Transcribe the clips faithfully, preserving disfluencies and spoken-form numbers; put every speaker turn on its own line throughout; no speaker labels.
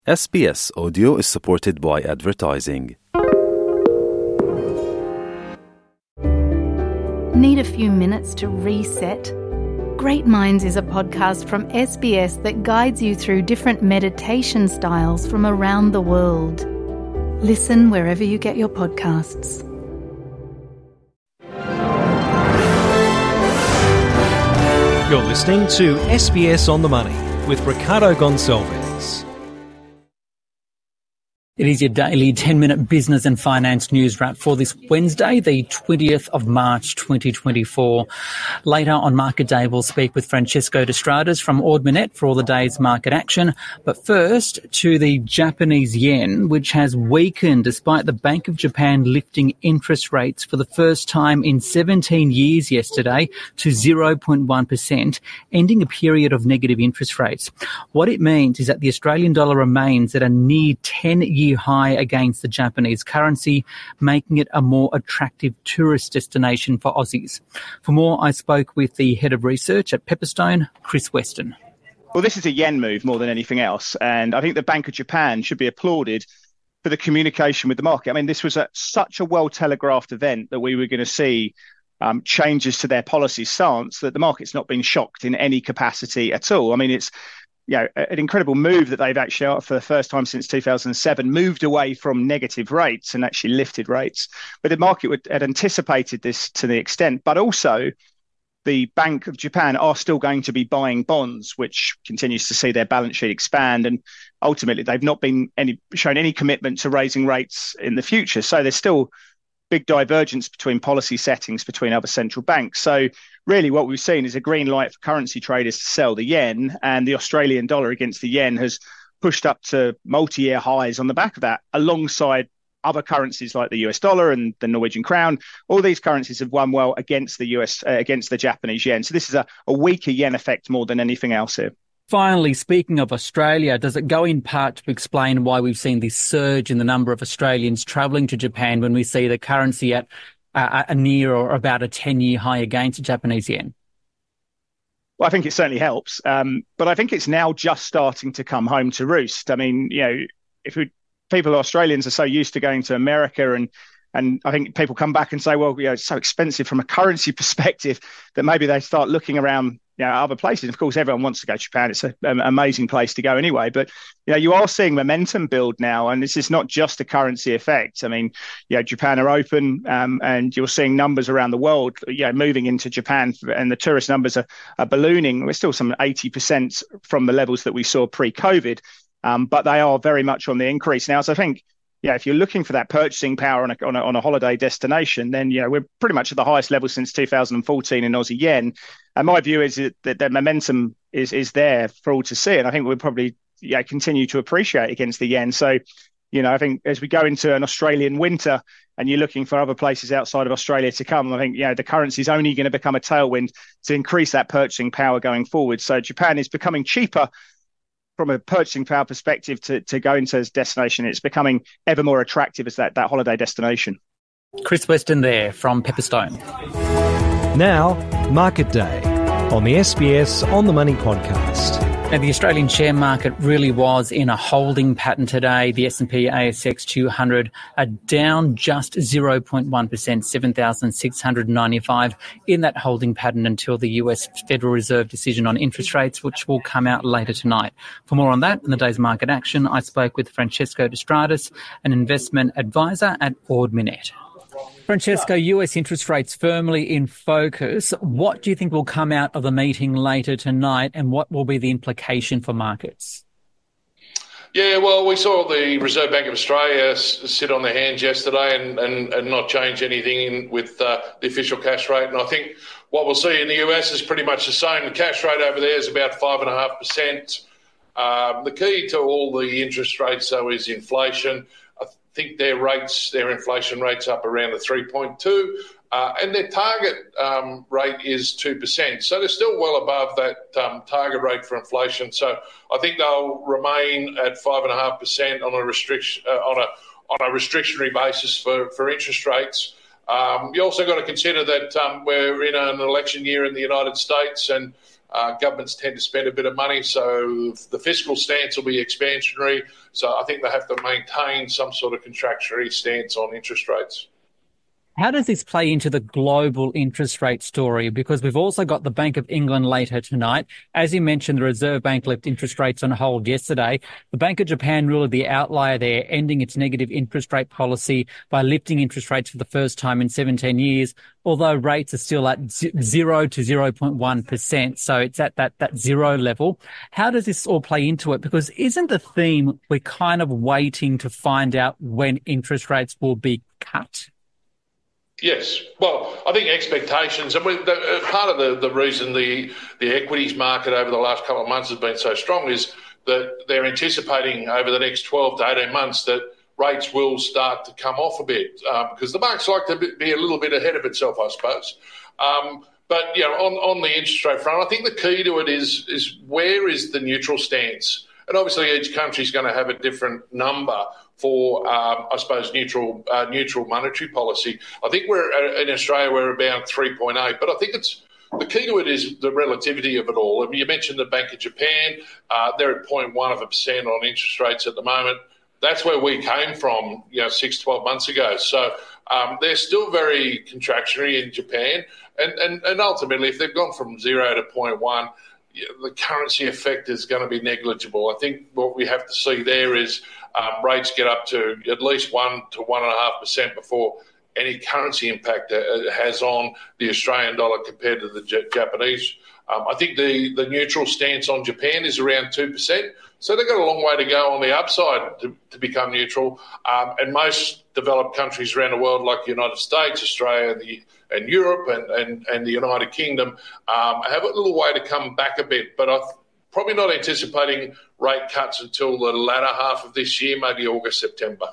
S B S Audio is supported by advertising.
Need a few minutes to reset? Great Minds is a podcast from S B S that guides you through different meditation styles from around the world. Listen wherever you get your podcasts.
You're listening to S B S On The Money with Ricardo Gonçalves.
It is your daily ten-minute business and finance news wrap for this Wednesday, the twentieth of March, twenty twenty-four. Later on Market Day, we'll speak with Francesco D'Estrades from Ord Minnett for all the day's market action. But first, to the Japanese yen, which has weakened despite the Bank of Japan lifting interest rates for the first time in seventeen years yesterday to zero point one percent, ending a period of negative interest rates. What it means is that the Australian dollar remains at a near ten-year high against the Japanese currency, making it a more attractive tourist destination for Aussies. For more, I spoke with the head of research at Pepperstone, Chris Weston.
Well, this is a yen move more than anything else, and I think the Bank of Japan should be applauded for the communication with the market. I mean, this was a, such a well-telegraphed event that we were going to see um, changes to their policy stance that the market's not been shocked in any capacity at all. I mean, it's you know, an incredible move that they've actually, for the first time since two thousand seven, moved away from negative rates and actually lifted rates. But the market would, had anticipated this to the extent, but also the Bank of Japan are still going to be buying bonds, which continues to see their balance sheet expand. And ultimately, they've not been any shown any commitment to raising rates in the future. So there's still big divergence between policy settings between other central banks. So really what we've seen is a green light for currency traders to sell the yen, and the Australian dollar against the yen has pushed up to multi-year highs on the back of that, alongside other currencies like the U S dollar and the Norwegian crown. All these currencies have won well against the U S, uh, against the Japanese yen. So this is a, a weaker yen effect more than anything else here.
Finally, speaking of Australia, does it go in part to explain why we've seen this surge in the number of Australians travelling to Japan when we see the currency at uh, a near or about a ten-year high against the Japanese yen?
Well, I think it certainly helps. Um, but I think it's now just starting to come home to roost. I mean, you know, if we, people, Australians are so used to going to America, and and I think people come back and say, well, you know, it's so expensive from a currency perspective, that maybe they start looking around, you know, other places. Of course, everyone wants to go to Japan. It's a, an amazing place to go anyway. But, you know, you are seeing momentum build now, and this is not just a currency effect. I mean, you know, Japan are open, um, and you're seeing numbers around the world, you know, moving into Japan, and the tourist numbers are, are ballooning. We're still some eighty percent from the levels that we saw pre-COVID, um, but they are very much on the increase now. So I think, yeah, if you're looking for that purchasing power on a, on a on a holiday destination, then, you know, we're pretty much at the highest level since two thousand fourteen in Aussie yen. And my view is that the momentum is is there for all to see, and I think we'll probably yeah continue to appreciate against the yen. So, you know, I think as we go into an Australian winter and you're looking for other places outside of Australia to come, I think, you know, the currency is only going to become a tailwind to increase that purchasing power going forward. So Japan is becoming cheaper from a purchasing power perspective to, to go into this destination. It's becoming ever more attractive as that, that holiday destination.
Chris Weston there from Pepperstone.
Now, Market Day on the S B S On The Money podcast.
Now, the Australian share market really was in a holding pattern today. The S and P A S X two hundred are down just zero point one percent, seven thousand six hundred ninety-five in that holding pattern until the U S Federal Reserve decision on interest rates, which will come out later tonight. For more on that and the day's market action, I spoke with Francesco D'Estrades, an investment advisor at Ord Minnett. Francesco, U S interest rates firmly in focus. What do you think will come out of the meeting later tonight, and what will be the implication for markets?
Yeah, well, we saw the Reserve Bank of Australia sit on their hands yesterday and, and, and not change anything in, with uh, the official cash rate. And I think what we'll see in the U S is pretty much the same. The cash rate over there is about five point five percent. Um, the key to all the interest rates, though, is inflation. I think their rates, their inflation rate's up around the three point two, uh, and their target um, rate is two percent. So they're still well above that um, target rate for inflation. So I think they'll remain at five point five percent on a restriction uh, on a on a restrictionary basis for, for interest rates. Um, you also got to consider that um, we're in an election year in the United States, and Uh, governments tend to spend a bit of money, so the fiscal stance will be expansionary. So I think they have to maintain some sort of contractionary stance on interest rates.
How does this play into the global interest rate story? Because we've also got the Bank of England later tonight. As you mentioned, the Reserve Bank left interest rates on hold yesterday. The Bank of Japan really the outlier there, ending its negative interest rate policy by lifting interest rates for the first time in seventeen years, although rates are still at zero to zero point one percent. So it's at that, that zero level. How does this all play into it? Because isn't the theme we're kind of waiting to find out when interest rates will be cut?
Yes. Well, I think expectations, and we, the, uh, part of the, the reason the, the equities market over the last couple of months has been so strong is that they're anticipating over the next twelve to eighteen months that rates will start to come off a bit, um, because the markets like to be a little bit ahead of itself, I suppose. Um, but, you know, on, on the interest rate front, I think the key to it is is where is the neutral stance? And obviously each country is going to have a different number for, um, I suppose, neutral uh, neutral monetary policy. I think we're in Australia, we're about three point eight, but I think it's the key to it is the relativity of it all. I mean, you mentioned the Bank of Japan, uh, they're at zero point one of a percent on interest rates at the moment. That's where we came from, you know, six, twelve months ago. So um, they're still very contractionary in Japan. And, and, and ultimately, if they've gone from zero to zero point one, the currency effect is going to be negligible. I think what we have to see there is um, rates get up to at least one to one and a half percent before any currency impact it has on the Australian dollar compared to the J- Japanese. Um, I think the, the neutral stance on Japan is around two percent. So they've got a long way to go on the upside to, to become neutral. Um, and most developed countries around the world, like the United States, Australia, the and Europe and, and, and the United Kingdom um, have a little way to come back a bit. But I'm probably not anticipating rate cuts until the latter half of this year, maybe August, September.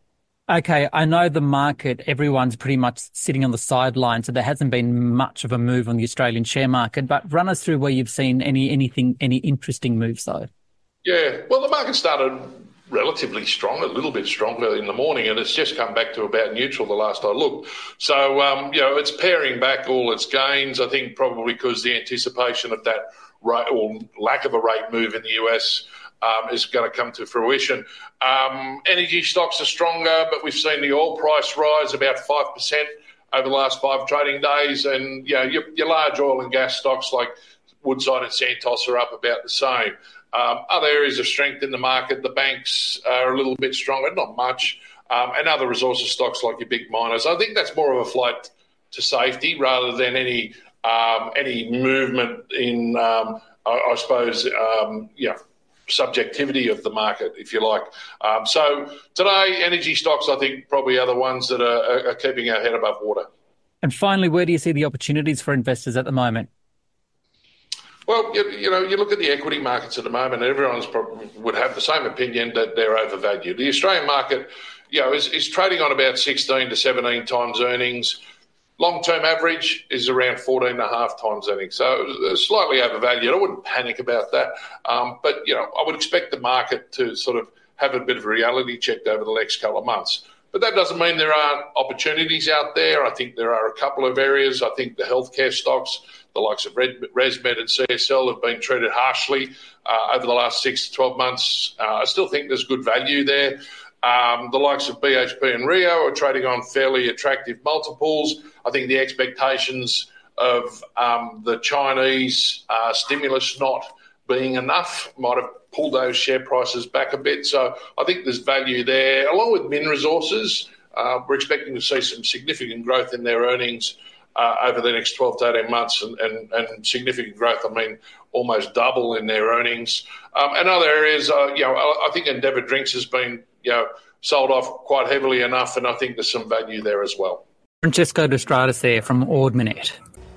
Okay, I know the market, everyone's pretty much sitting on the sidelines, so there hasn't been much of a move on the Australian share market. But run us through where you've seen any anything, any interesting moves, though.
Yeah, well, the market started relatively strong, a little bit stronger in the morning, and it's just come back to about neutral the last I looked. So, um, you know, it's paring back all its gains, I think probably because the anticipation of that rate or lack of a rate move in the U S um, is going to come to fruition. Um, energy stocks are stronger, but we've seen the oil price rise about five percent over the last five trading days, and, you know, your, your large oil and gas stocks like Woodside and Santos are up about the same. Um, other areas of strength in the market, the banks are a little bit stronger, not much, um, and other resources stocks like your big miners. I think that's more of a flight to safety rather than any um, any movement in, um, I, I suppose, um, yeah, subjectivity of the market, if you like. Um, so today, energy stocks, I think, probably are the ones that are, are keeping our head above water.
And finally, where do you see the opportunities for investors at the moment?
Well, you, you know, you look at the equity markets at the moment, and everyone would have the same opinion that they're overvalued. The Australian market, you know, is, is trading on about sixteen to seventeen times earnings. Long-term average is around fourteen and a half times earnings. So it's slightly overvalued. I wouldn't panic about that. Um, but, you know, I would expect the market to sort of have a bit of a reality check over the next couple of months. But that doesn't mean there aren't opportunities out there. I think there are a couple of areas. I think the healthcare stocks, the likes of ResMed and C S L, have been treated harshly uh, over the last six to twelve months. Uh, I still think there's good value there. Um, the likes of B H P and Rio are trading on fairly attractive multiples. I think the expectations of um, the Chinese uh, stimulus not being enough might have pulled those share prices back a bit. So I think there's value there. Along with Min Resources, uh, we're expecting to see some significant growth in their earnings uh, over the next twelve to eighteen months, and, and, and significant growth, I mean, almost double in their earnings. Um, and other areas, uh, you know, I, I think Endeavour Drinks has been, you know, sold off quite heavily enough, and I think there's some value there as well.
Francesco D'Estrades there from Ord Minnett.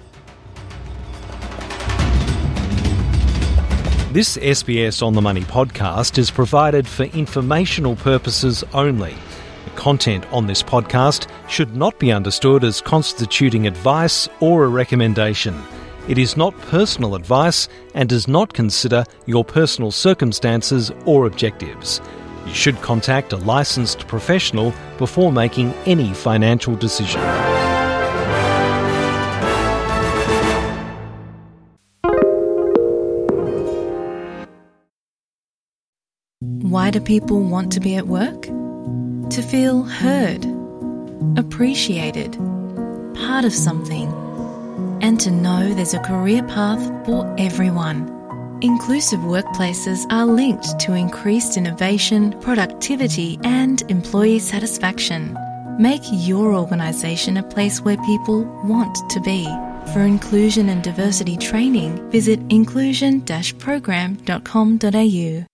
This S B S On The Money podcast is provided for informational purposes only. The content on this podcast should not be understood as constituting advice or a recommendation. It is not personal advice and does not consider your personal circumstances or objectives. You should contact a licensed professional before making any financial decision.
do people want to be at work? To feel heard, appreciated, part of something, and to know there's a career path for everyone. Inclusive workplaces are linked to increased innovation, productivity, and employee satisfaction. Make your organisation a place where people want to be. For inclusion and diversity training, visit inclusion dash program dot com dot a u.